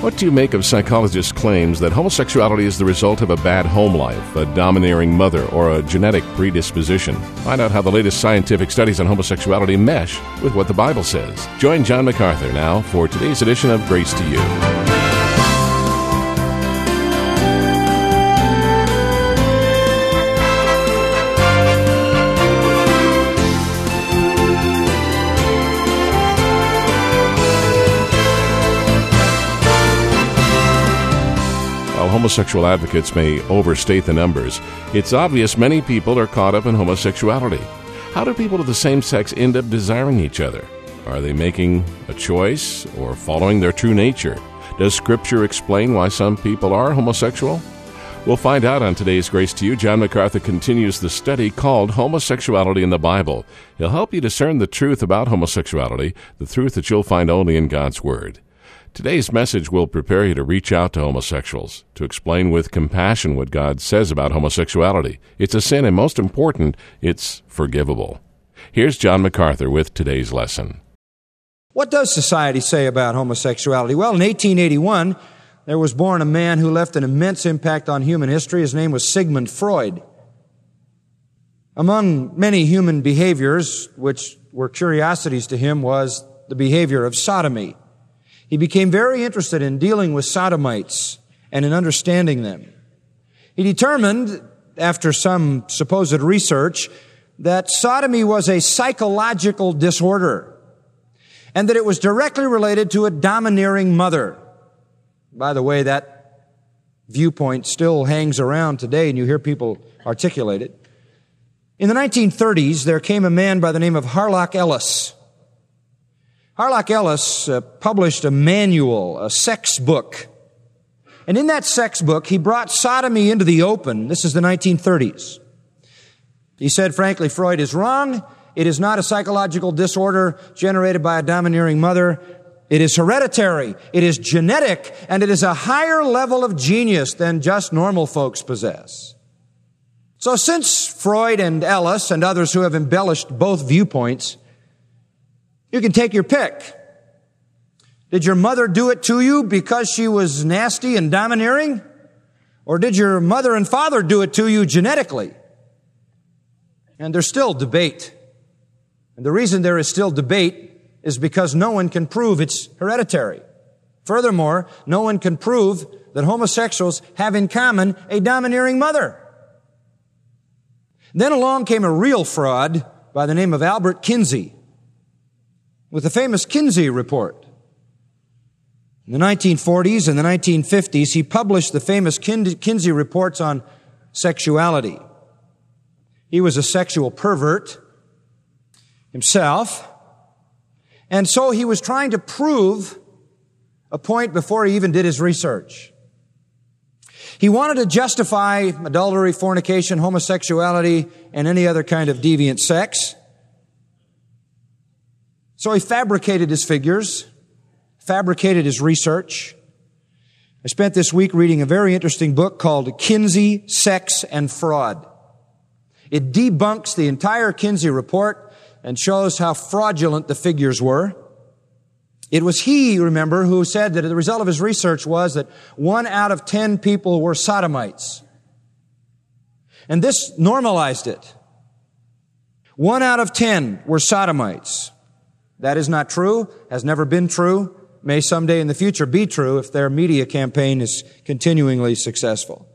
What do you make of psychologists' claims that homosexuality is the result of a bad home life, a domineering mother, or a genetic predisposition? Find out how the latest scientific studies on homosexuality mesh with what the Bible says. Join John MacArthur now for today's edition of Grace to You. Homosexual advocates may overstate the numbers, it's obvious many people are caught up in homosexuality. How do people of the same sex end up desiring each other? Are they making a choice or following their true nature? Does Scripture explain why some people are homosexual? We'll find out on today's Grace to You. John MacArthur continues the study called Homosexuality in the Bible. He'll help you discern the truth about homosexuality, the truth that you'll find only in God's Word. Today's message will prepare you to reach out to homosexuals, to explain with compassion what God says about homosexuality. It's a sin, and most important, it's forgivable. Here's John MacArthur with today's lesson. What does society say about homosexuality? Well, in 1881, there was born a man who left an immense impact on human history. His name was Sigmund Freud. Among many human behaviors, which were curiosities to him, was the behavior of sodomy. He became very interested in dealing with sodomites and in understanding them. He determined, after some supposed research, that sodomy was a psychological disorder and that it was directly related to a domineering mother. By the way, that viewpoint still hangs around today, and you hear people articulate it. In the 1930s, there came a man by the name of Harlock Ellis. Harlock Ellis published a manual, a sex book. And in that sex book, he brought sodomy into the open. This is the 1930s. He said, frankly, Freud is wrong. It is not a psychological disorder generated by a domineering mother. It is hereditary. It is genetic. And it is a higher level of genius than just normal folks possess. So since Freud and Ellis and others who have embellished both viewpoints, you can take your pick. Did your mother do it to you because she was nasty and domineering? Or did your mother and father do it to you genetically? And there's still debate. And the reason there is still debate is because no one can prove it's hereditary. Furthermore, no one can prove that homosexuals have in common a domineering mother. Then along came a real fraud by the name of Albert Kinsey, with the famous Kinsey Report. In the 1940s and the 1950s, he published the famous Kinsey Reports on sexuality. He was a sexual pervert himself, and so he was trying to prove a point before he even did his research. He wanted to justify adultery, fornication, homosexuality, and any other kind of deviant sex. So he fabricated his figures, fabricated his research. I spent this week reading a very interesting book called Kinsey, Sex, and Fraud. It debunks the entire Kinsey report and shows how fraudulent the figures were. It was he, remember, who said that the result of his research was that 1 out of 10 people were sodomites. And this normalized it. 1 out of 10 were sodomites. That is not true, has never been true, may someday in the future be true if their media campaign is continuingly successful.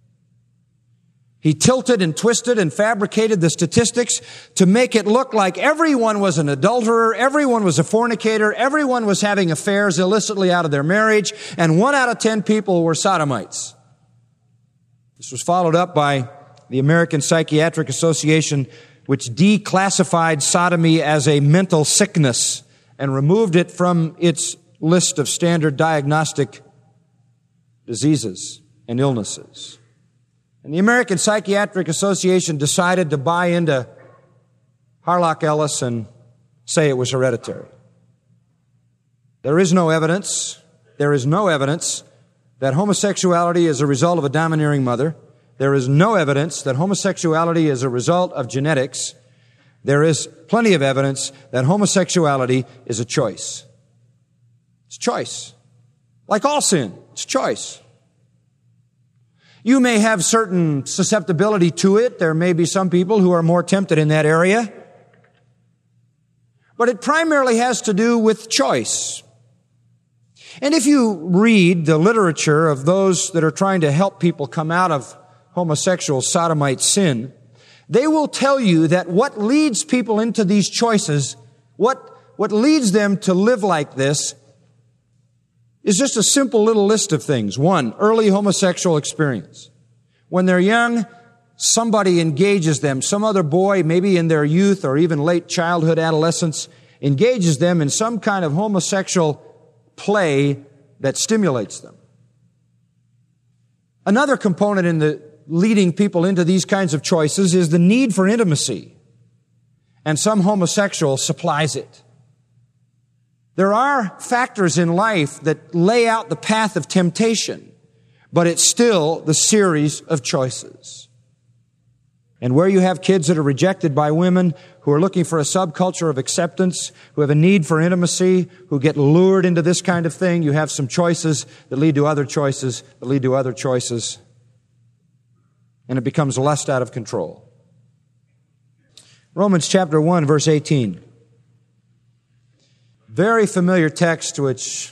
He tilted and twisted and fabricated the statistics to make it look like everyone was an adulterer, everyone was a fornicator, everyone was having affairs illicitly out of their marriage, and 1 out of 10 people were sodomites. This was followed up by the American Psychiatric Association, which declassified sodomy as a mental sickness and removed it from its list of standard diagnostic diseases and illnesses. And the American Psychiatric Association decided to buy into Harlock Ellis and say it was hereditary. There is no evidence that homosexuality is a result of a domineering mother. There is no evidence that homosexuality is a result of genetics. There is plenty of evidence that homosexuality is a choice. It's a choice. Like all sin, it's choice. You may have certain susceptibility to it. There may be some people who are more tempted in that area. But it primarily has to do with choice. And if you read the literature of those that are trying to help people come out of homosexual sodomite sin, they will tell you that what leads people into these choices, what leads them to live like this, is just a simple little list of things. One, early homosexual experience. When they're young, somebody engages them. Some other boy, maybe in their youth or even late childhood, adolescence, engages them in some kind of homosexual play that stimulates them. Another component in the leading people into these kinds of choices is the need for intimacy. And some homosexual supplies it. There are factors in life that lay out the path of temptation, but it's still the series of choices. And where you have kids that are rejected by women, who are looking for a subculture of acceptance, who have a need for intimacy, who get lured into this kind of thing, you have some choices that lead to other choices, that lead to other choices, and it becomes lust out of control. Romans chapter 1, verse 18. Very familiar text which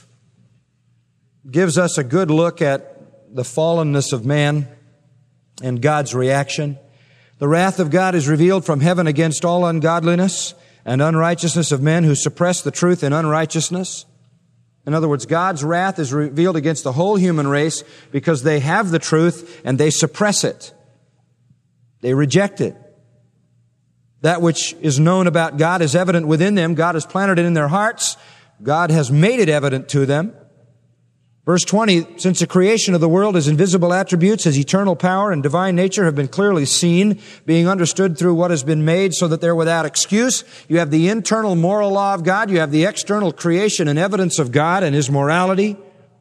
gives us a good look at the fallenness of man and God's reaction. The wrath of God is revealed from heaven against all ungodliness and unrighteousness of men who suppress the truth in unrighteousness. In other words, God's wrath is revealed against the whole human race because they have the truth and they suppress it. They reject it. That which is known about God is evident within them. God has planted it in their hearts. God has made it evident to them. Verse 20, since the creation of the world, His invisible attributes, His eternal power and divine nature have been clearly seen, being understood through what has been made, so that they're without excuse. You have the internal moral law of God. You have the external creation and evidence of God and His morality.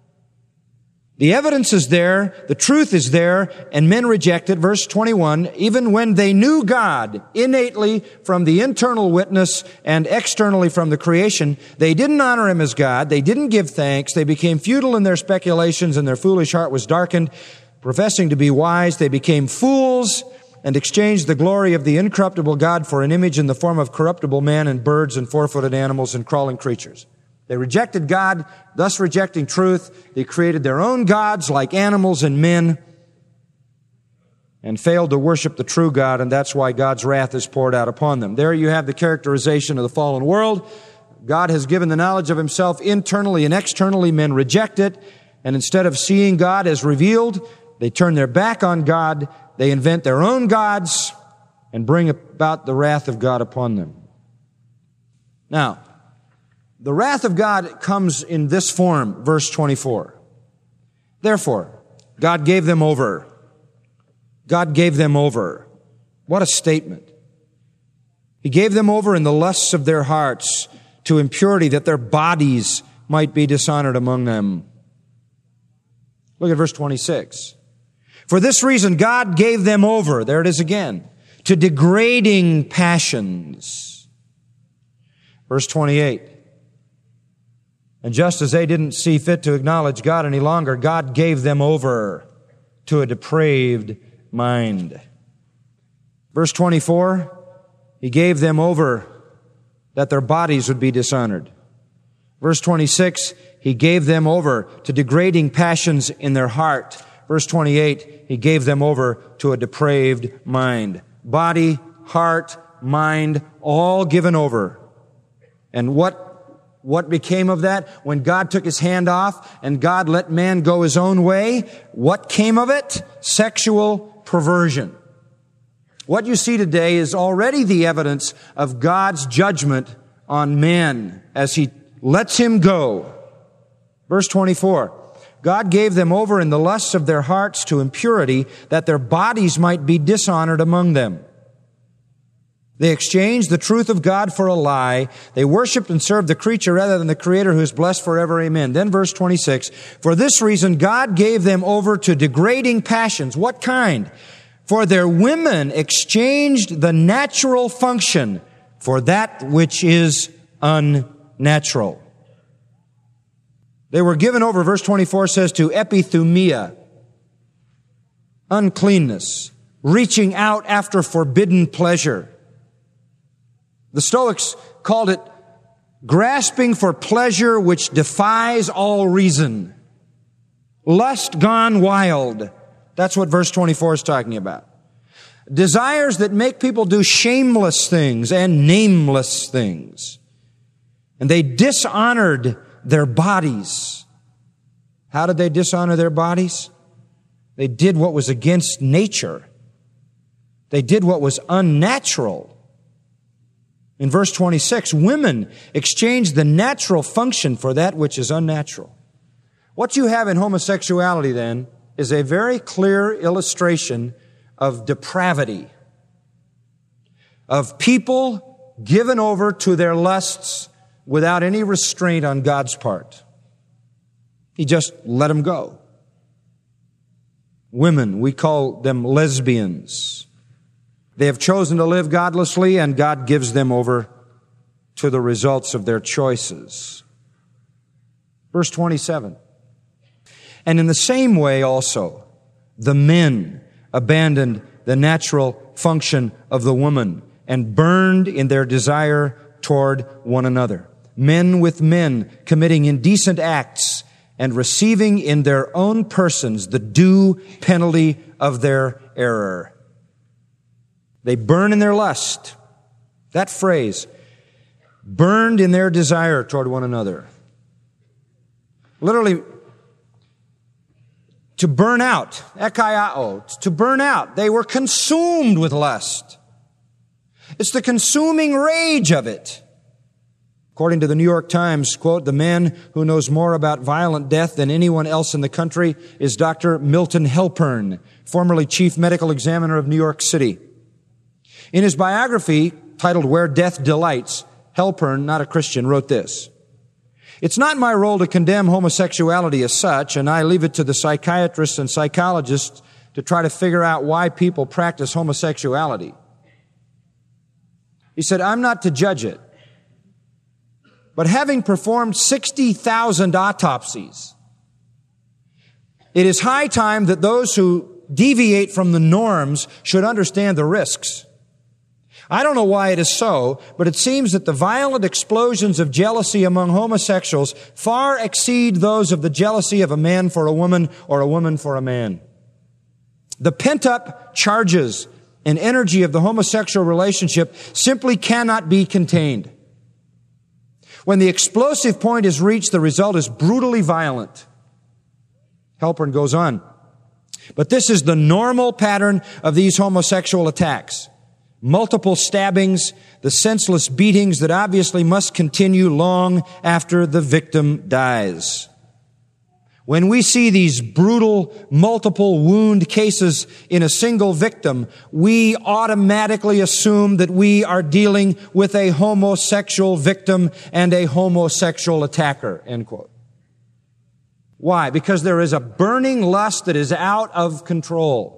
The evidence is there, the truth is there, and men reject it. Verse 21, even when they knew God innately from the internal witness and externally from the creation, they didn't honor Him as God, they didn't give thanks, they became futile in their speculations, and their foolish heart was darkened. Professing to be wise, they became fools and exchanged the glory of the incorruptible God for an image in the form of corruptible man and birds and four-footed animals and crawling creatures. They rejected God, thus rejecting truth. They created their own gods like animals and men and failed to worship the true God, and that's why God's wrath is poured out upon them. There you have the characterization of the fallen world. God has given the knowledge of Himself internally and externally. Men reject it, and instead of seeing God as revealed, they turn their back on God. They invent their own gods and bring about the wrath of God upon them. Now, the wrath of God comes in this form, verse 24. Therefore, God gave them over. God gave them over. What a statement. He gave them over in the lusts of their hearts to impurity, that their bodies might be dishonored among them. Look at verse 26. For this reason, God gave them over, there it is again, to degrading passions. Verse 28. And just as they didn't see fit to acknowledge God any longer, God gave them over to a depraved mind. Verse 24, He gave them over that their bodies would be dishonored. Verse 26, He gave them over to degrading passions in their heart. Verse 28, He gave them over to a depraved mind. Body, heart, mind, all given over. And what became of that? When God took His hand off and God let man go his own way, what came of it? Sexual perversion. What you see today is already the evidence of God's judgment on man as He lets him go. Verse 24, God gave them over in the lusts of their hearts to impurity, that their bodies might be dishonored among them. They exchanged the truth of God for a lie. They worshiped and served the creature rather than the Creator, who is blessed forever. Amen. Then verse 26, for this reason God gave them over to degrading passions. What kind? For their women exchanged the natural function for that which is unnatural. They were given over, verse 24 says, to epithumia, uncleanness, reaching out after forbidden pleasure. The Stoics called it grasping for pleasure which defies all reason. Lust gone wild. That's what verse 24 is talking about. Desires that make people do shameless things and nameless things. And they dishonored their bodies. How did they dishonor their bodies? They did what was against nature. They did what was unnatural. In verse 26, women exchanged the natural function for that which is unnatural. What you have in homosexuality, then, is a very clear illustration of depravity, of people given over to their lusts without any restraint on God's part. He just let them go. Women, we call them lesbians. They have chosen to live godlessly, and God gives them over to the results of their choices. Verse 27. And in the same way also, the men abandoned the natural function of the woman and burned in their desire toward one another. Men with men committing indecent acts and receiving in their own persons the due penalty of their error. They burn in their lust. That phrase, burned in their desire toward one another. Literally, to burn out, ekaiao, to burn out. They were consumed with lust. It's the consuming rage of it. According to the New York Times, quote, the man who knows more about violent death than anyone else in the country is Dr. Milton Halpern, formerly chief medical examiner of New York City. In his biography, titled Where Death Delights, Halpern, not a Christian, wrote this. It's not my role to condemn homosexuality as such, and I leave it to the psychiatrists and psychologists to try to figure out why people practice homosexuality. He said, I'm not to judge it. But having performed 60,000 autopsies, it is high time that those who deviate from the norms should understand the risks. I don't know why it is so, but it seems that the violent explosions of jealousy among homosexuals far exceed those of the jealousy of a man for a woman or a woman for a man. The pent-up charges and energy of the homosexual relationship simply cannot be contained. When the explosive point is reached, the result is brutally violent. Halpern goes on. But this is the normal pattern of these homosexual attacks. Multiple stabbings, the senseless beatings that obviously must continue long after the victim dies. When we see these brutal, multiple wound cases in a single victim, we automatically assume that we are dealing with a homosexual victim and a homosexual attacker, end quote. Why? Because there is a burning lust that is out of control.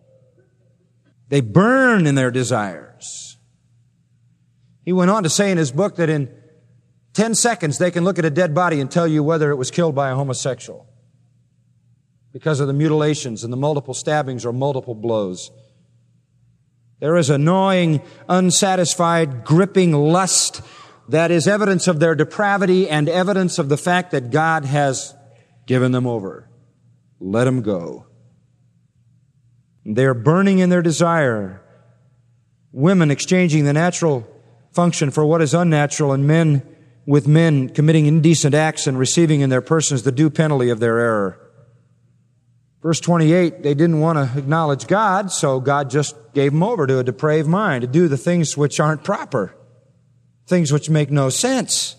They burn in their desires. He went on to say in his book that in 10 seconds they can look at a dead body and tell you whether it was killed by a homosexual because of the mutilations and the multiple stabbings or multiple blows. There is a gnawing, unsatisfied, gripping lust that is evidence of their depravity and evidence of the fact that God has given them over. Let them go. They are burning in their desire. Women exchanging the natural function for what is unnatural, and men with men committing indecent acts and receiving in their persons the due penalty of their error. Verse 28, they didn't want to acknowledge God, so God just gave them over to a depraved mind to do the things which aren't proper, things which make no sense.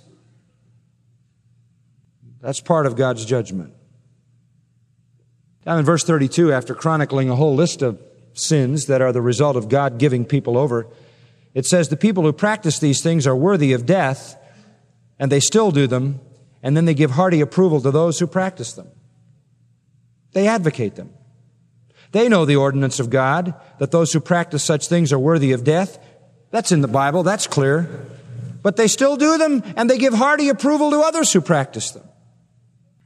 That's part of God's judgment. Down in verse 32, after chronicling a whole list of sins that are the result of God giving people over, it says the people who practice these things are worthy of death, and they still do them, and then they give hearty approval to those who practice them. They advocate them. They know the ordinance of God, that those who practice such things are worthy of death. That's in the Bible, that's clear. But they still do them, and they give hearty approval to others who practice them.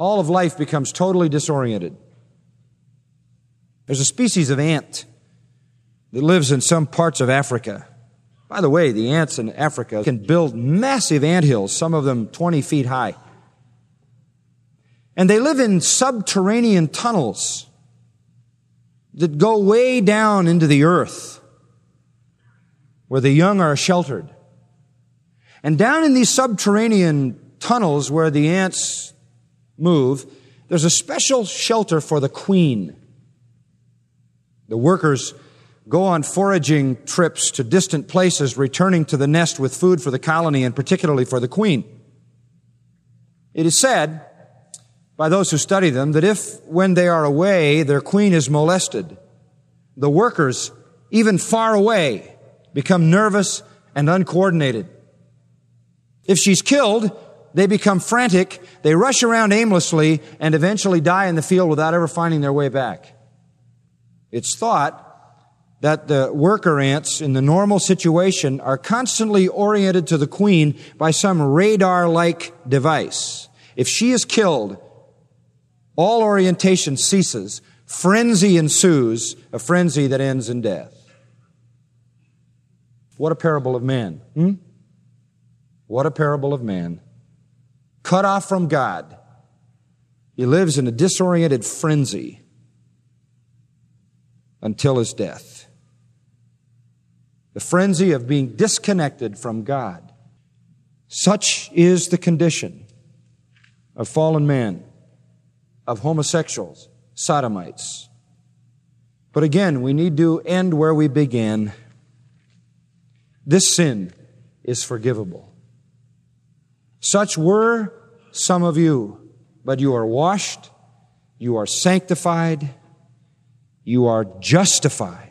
All of life becomes totally disoriented. There's a species of ant that lives in some parts of Africa. By the way, the ants in Africa can build massive anthills, some of them 20 feet high. And they live in subterranean tunnels that go way down into the earth, where the young are sheltered. And down in these subterranean tunnels where the ants move, there's a special shelter for the queen. The workers go on foraging trips to distant places, returning to the nest with food for the colony and particularly for the queen. It is said by those who study them that if, when they are away, their queen is molested, the workers, even far away, become nervous and uncoordinated. If she's killed, they become frantic, they rush around aimlessly, and eventually die in the field without ever finding their way back. It's thought that the worker ants in the normal situation are constantly oriented to the queen by some radar-like device. If she is killed, all orientation ceases, frenzy ensues, a frenzy that ends in death. What a parable of man. What a parable of man. Cut off from God. He lives in a disoriented frenzy until his death. The frenzy of being disconnected from God. Such is the condition of fallen man, of homosexuals, sodomites. But again, we need to end where we began. This sin is forgivable. Such were some of you, but you are washed, you are sanctified, you are justified.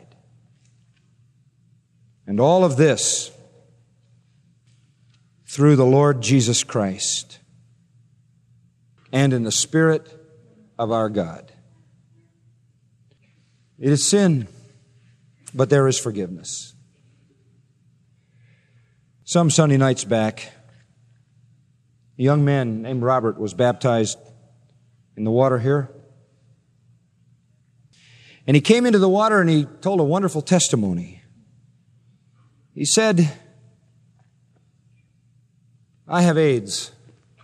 And all of this through the Lord Jesus Christ and in the Spirit of our God. It is sin, but there is forgiveness. Some Sunday nights back, a young man named Robert was baptized in the water here. And he came into the water and he told a wonderful testimony. He said, I have AIDS.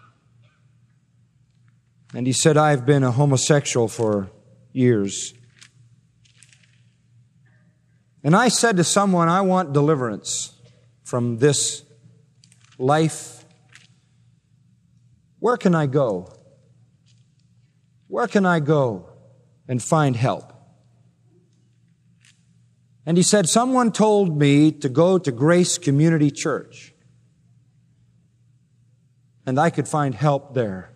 And he said, I've been a homosexual for years. And I said to someone, I want deliverance from this life. Where can I go? Where can I go and find help? And he said, someone told me to go to Grace Community Church. And I could find help there.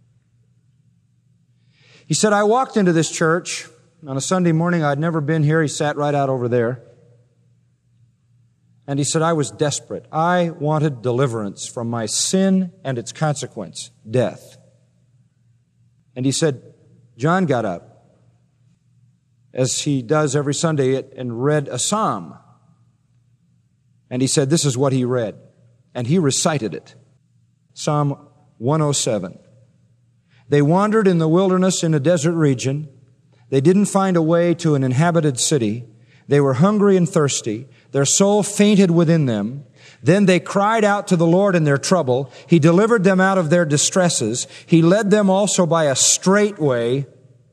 He said, I walked into this church on a Sunday morning. I'd never been here. He sat right out over there. And he said, I was desperate. I wanted deliverance from my sin and its consequence, death. And he said, John got up, as he does every Sunday, and read a psalm. And he said, this is what he read. And he recited it. Psalm 107. They wandered in the wilderness in a desert region. They didn't find a way to an inhabited city. They were hungry and thirsty. Their soul fainted within them. Then they cried out to the Lord in their trouble. He delivered them out of their distresses. He led them also by a straight way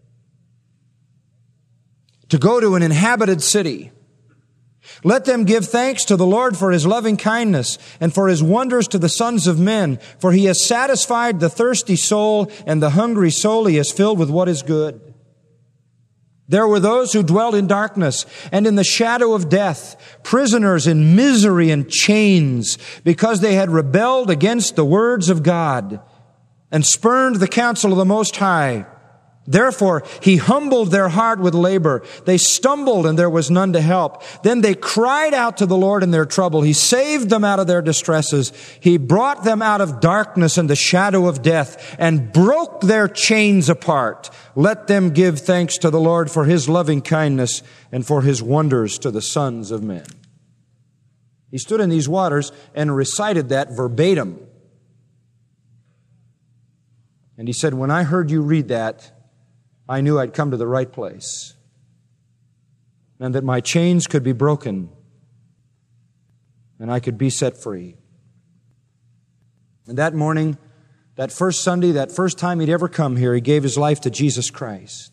to go to an inhabited city. Let them give thanks to the Lord for His loving kindness and for His wonders to the sons of men, for He has satisfied the thirsty soul, and the hungry soul He has filled with what is good. There were those who dwelt in darkness and in the shadow of death, prisoners in misery and chains, because they had rebelled against the words of God and spurned the counsel of the Most High. Therefore, He humbled their heart with labor. They stumbled and there was none to help. Then they cried out to the Lord in their trouble. He saved them out of their distresses. He brought them out of darkness and the shadow of death and broke their chains apart. Let them give thanks to the Lord for His loving kindness and for His wonders to the sons of men. He stood in these waters and recited that verbatim. And he said, when I heard you read that, I knew I'd come to the right place, and that my chains could be broken, and I could be set free. And that morning, that first Sunday, that first time he'd ever come here, he gave his life to Jesus Christ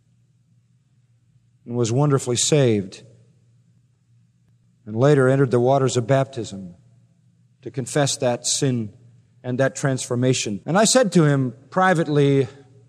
and was wonderfully saved, and later entered the waters of baptism to confess that sin and that transformation. And I said to him privately,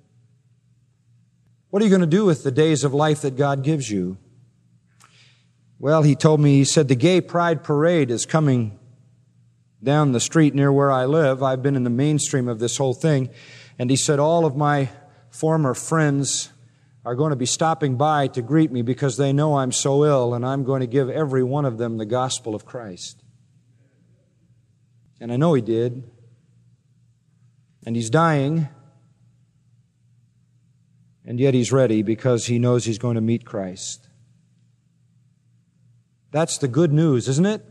what are you going to do with the days of life that God gives you? Well, he told me, he said, the Gay Pride Parade is coming down the street near where I live. I've been in the mainstream of this whole thing. And he said, all of my former friends are going to be stopping by to greet me because they know I'm so ill, and I'm going to give every one of them the gospel of Christ. And I know he did. And he's dying. And yet he's ready because he knows he's going to meet Christ. That's the good news, isn't it?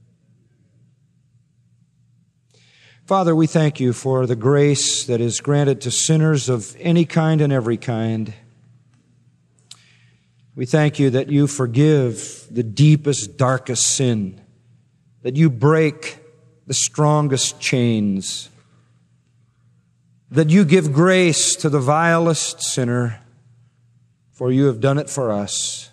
Father, we thank you for the grace that is granted to sinners of any kind and every kind. We thank you that you forgive the deepest, darkest sin, that you break the strongest chains, that you give grace to the vilest sinner, for you have done it for us.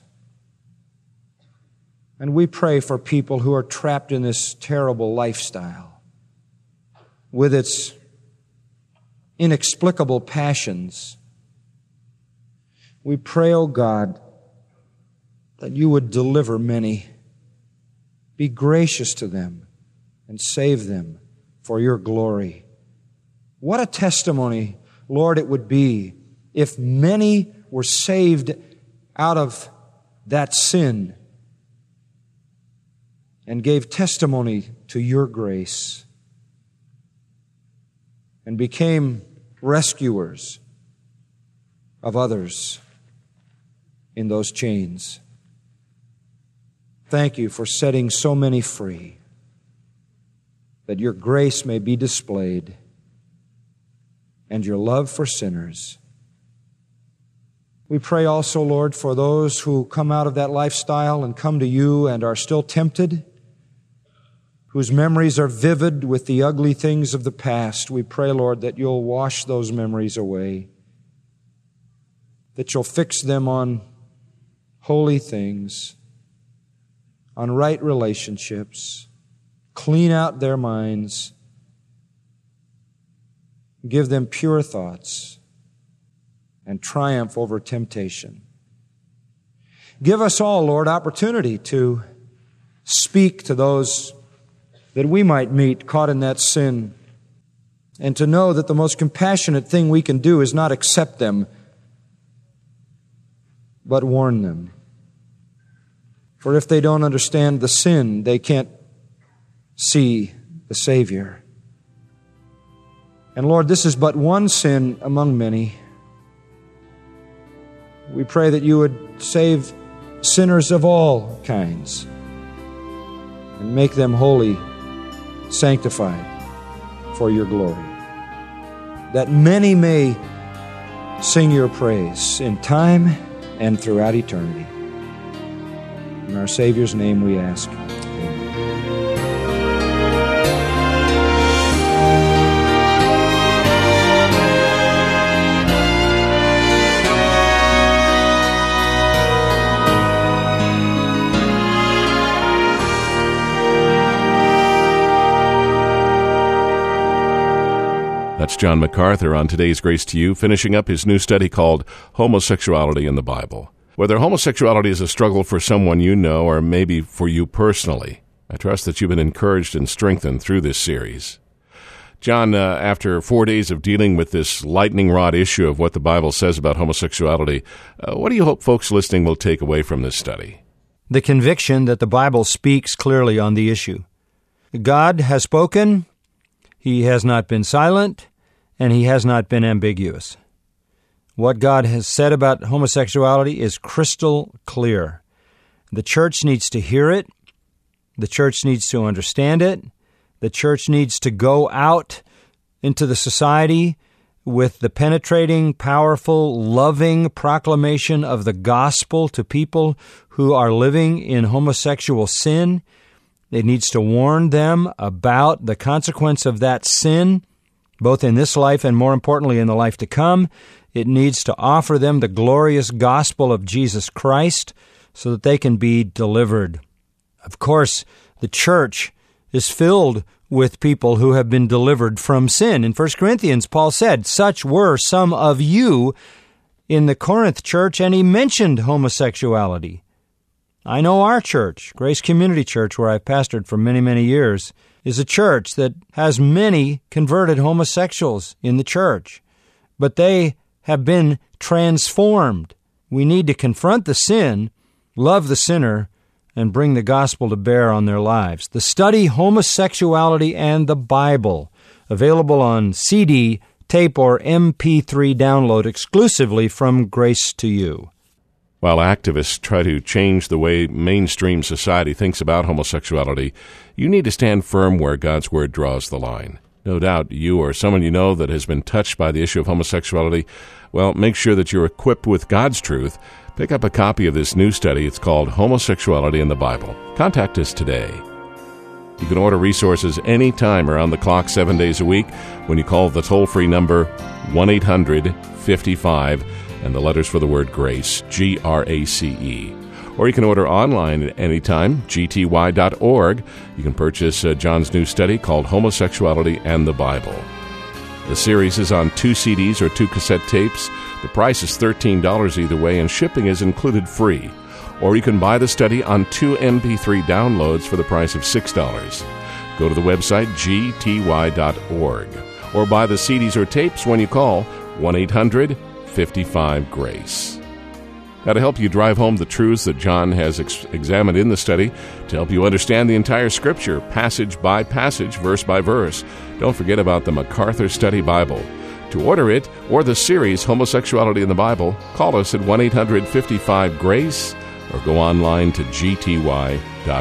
And we pray for people who are trapped in this terrible lifestyle with its inexplicable passions. We pray, O God, that you would deliver many. Be gracious to them and save them for your glory. What a testimony, Lord, it would be if many were saved out of that sin and gave testimony to your grace and became rescuers of others in those chains. Thank you for setting so many free, that your grace may be displayed and your love for sinners. We pray also, Lord, for those who come out of that lifestyle and come to you and are still tempted, whose memories are vivid with the ugly things of the past. We pray, Lord, that you'll wash those memories away, that you'll fix them on holy things, on right relationships, clean out their minds, give them pure thoughts, and triumph over temptation. Give us all, Lord, opportunity to speak to those that we might meet caught in that sin, and to know that the most compassionate thing we can do is not accept them, but warn them. For if they don't understand the sin, they can't see the Savior. And Lord, this is but one sin among many. We pray that you would save sinners of all kinds and make them holy, sanctified for your glory, that many may sing your praise in time and throughout eternity. In our Savior's name we ask. That's John MacArthur on today's Grace to You, finishing up his new study called Homosexuality in the Bible. Whether homosexuality is a struggle for someone you know or maybe for you personally, I trust that you've been encouraged and strengthened through this series. John, after 4 days of dealing with this lightning rod issue of what the Bible says about homosexuality, what do you hope folks listening will take away from this study? The conviction that the Bible speaks clearly on the issue. God has spoken, He has not been silent, and He has not been ambiguous. What God has said about homosexuality is crystal clear. The church needs to hear it. The church needs to understand it. The church needs to go out into the society with the penetrating, powerful, loving proclamation of the gospel to people who are living in homosexual sin. It needs to warn them about the consequence of that sin, both in this life and, more importantly, in the life to come. It needs to offer them the glorious gospel of Jesus Christ so that they can be delivered. Of course, the church is filled with people who have been delivered from sin. In 1 Corinthians, Paul said, "Such were some of you in the Corinth church," and he mentioned homosexuality. I know our church, Grace Community Church, where I've pastored for many, many years, is a church that has many converted homosexuals in the church. But they have been transformed. We need to confront the sin, love the sinner, and bring the gospel to bear on their lives. The study Homosexuality and the Bible, available on CD, tape, or MP3 download exclusively from Grace to You. While activists try to change the way mainstream society thinks about homosexuality, you need to stand firm where God's Word draws the line. No doubt you or someone you know that has been touched by the issue of homosexuality, well, make sure that you're equipped with God's truth. Pick up a copy of this new study. It's called Homosexuality in the Bible. Contact us today. You can order resources anytime around the clock, 7 days a week, when you call the toll-free number 1-800-55 and the letters for the word GRACE, G-R-A-C-E. Or you can order online at any time, gty.org. You can purchase John's new study called Homosexuality and the Bible. The series is on 2 CDs or 2 cassette tapes. The price is $13 either way, and shipping is included free. Or you can buy the study on 2 MP3 downloads for the price of $6. Go to the website, gty.org. Or buy the CDs or tapes when you call 1-800-55-GRACE. Now, to help you drive home the truths that John has examined in the study, to help you understand the entire Scripture, passage by passage, verse by verse, don't forget about the MacArthur Study Bible. To order it, or the series Homosexuality in the Bible, call us at 1-800-55-GRACE or go online to gty.org.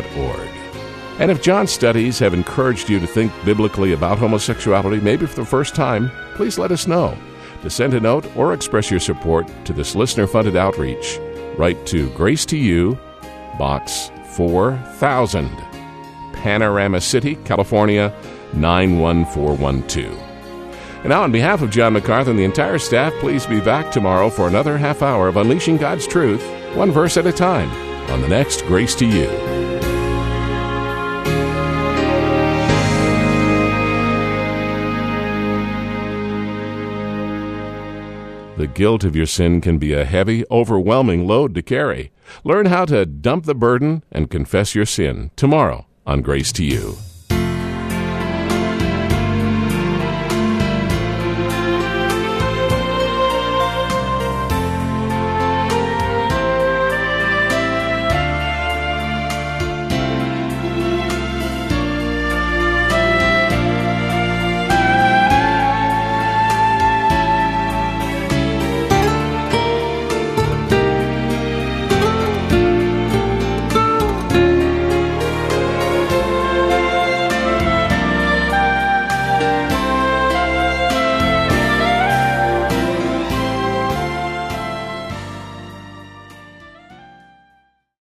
And if John's studies have encouraged you to think biblically about homosexuality, maybe for the first time, please let us know. To send a note or express your support to this listener-funded outreach, write to Grace to You, Box 4000, Panorama City, California, 91412. And now, on behalf of John MacArthur and the entire staff, please be back tomorrow for another half hour of Unleashing God's Truth, one verse at a time, on the next Grace to You. The guilt of your sin can be a heavy, overwhelming load to carry. Learn how to dump the burden and confess your sin tomorrow on Grace to You.